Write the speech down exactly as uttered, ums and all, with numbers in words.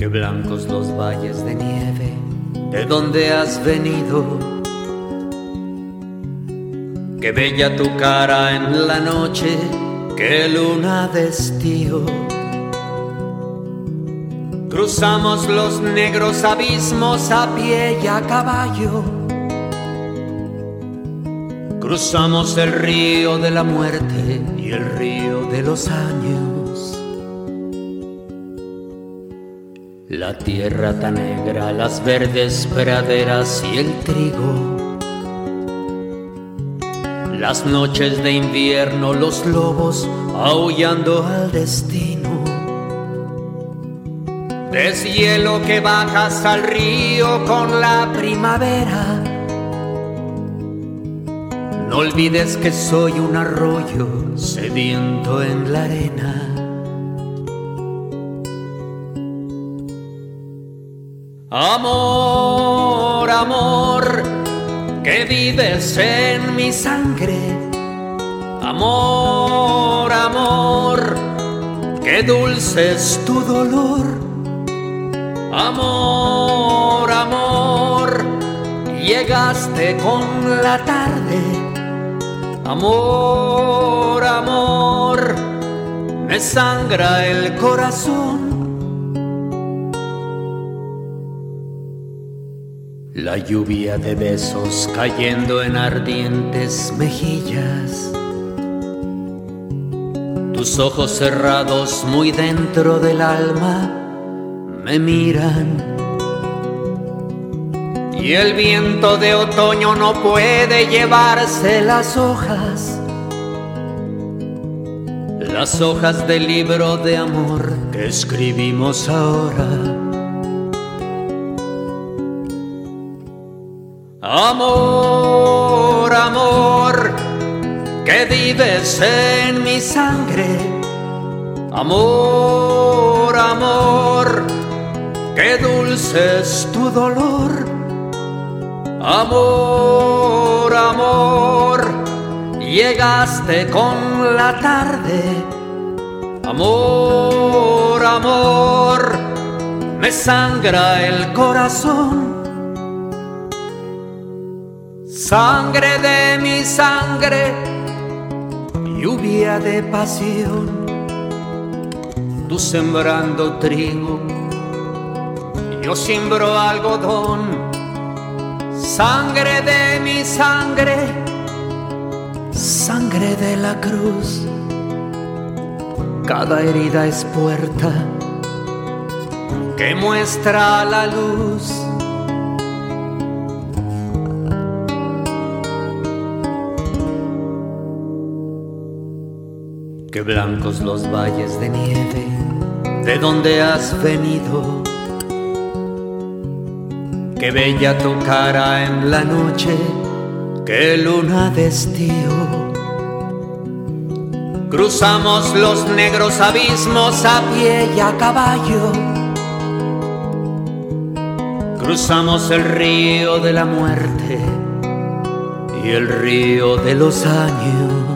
Qué blancos los valles de nieve, de donde has venido. Qué bella tu cara en la noche, qué luna de estío. Cruzamos los negros abismos a pie y a caballo. Cruzamos el río de la muerte y el río de los años. La tierra tan negra, las verdes praderas y el trigo. Las noches de invierno, los lobos aullando al destino. Deshielo que bajas al río con la primavera. No olvides que soy un arroyo sediento en la arena. Amor, amor, que vives en mi sangre. Amor, amor, que dulce es tu dolor. Amor, amor, llegaste con la tarde. Amor, amor, me sangra el corazón. La lluvia de besos cayendo en ardientes mejillas. Tus ojos cerrados muy dentro del alma me miran. Y el viento de otoño no puede llevarse las hojas. Las hojas del libro de amor que escribimos ahora. Amor, amor, que vives en mi sangre. Amor, amor, que dulce es tu dolor. Amor, amor, llegaste con la tarde. Amor, amor, me sangra el corazón. Sangre de mi sangre, lluvia de pasión. Tú sembrando trigo, yo siembro algodón. Sangre de mi sangre, sangre de la cruz. Cada herida es puerta que muestra la luz. Qué blancos los valles de nieve, de donde has venido. Qué bella tu cara en la noche, qué luna de estío. Cruzamos los negros abismos a pie y a caballo. Cruzamos el río de la muerte y el río de los años.